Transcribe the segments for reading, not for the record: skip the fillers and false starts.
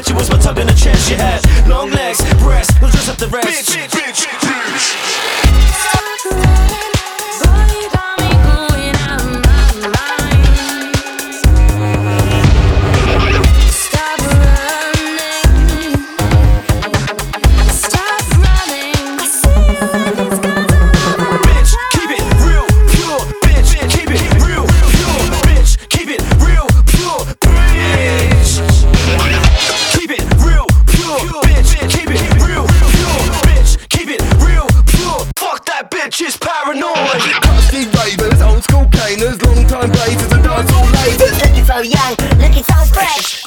you was my tongue in the chest. You had long legs, breasts, no dress up the rest. Bitch, bitch, bitch. She's paranoid. Crusty ravers, old school caners, long time blazers and dancehall lasers. Looking so young, looking so fresh.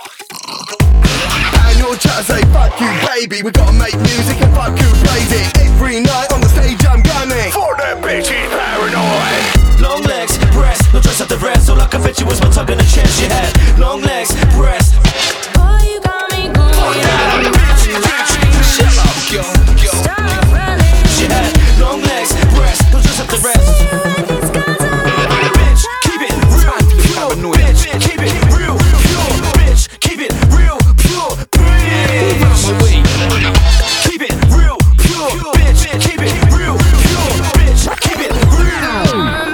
And your chat say fuck you baby, we gotta make music and fuck who plays it. Every night on the stage I'm gunning for that bitch, she's paranoid. Long legs, breasts, no dress up the rest. All I can fit you was my tongue in the chest. You had long legs, breasts. Boy, you got me going. Shut up, yo. Stop running. She had long legs, breasts, no dress up the rest. Bitch, keep it real, pure. Bitch, keep it real, pure. Bitch, keep it real, pure. Bitch, keep it real, pure. Bitch, keep it real, pure. Bitch, keep it real.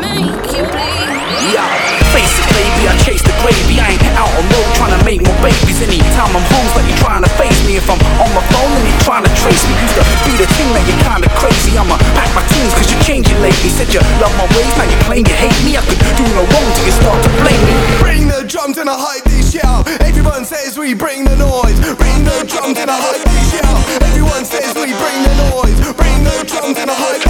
Yeah, face it, baby, I chase the gravy. I ain't out on road trying to make more babies. Anytime I'm home, like you're trying to face me. If I'm on my phone and you're trying to trace me, used to be the thing that you're kinda crazy. I'ma pack my tunes cause you're changing lately. Said you love my ways, now you claim you hate me. I could do no wrong till you start to blame me. Bring the drums and I hype this shout. Everyone says we bring the noise. Bring the drums and I hype this shout. Everyone says we bring the noise. Bring the drums and I hype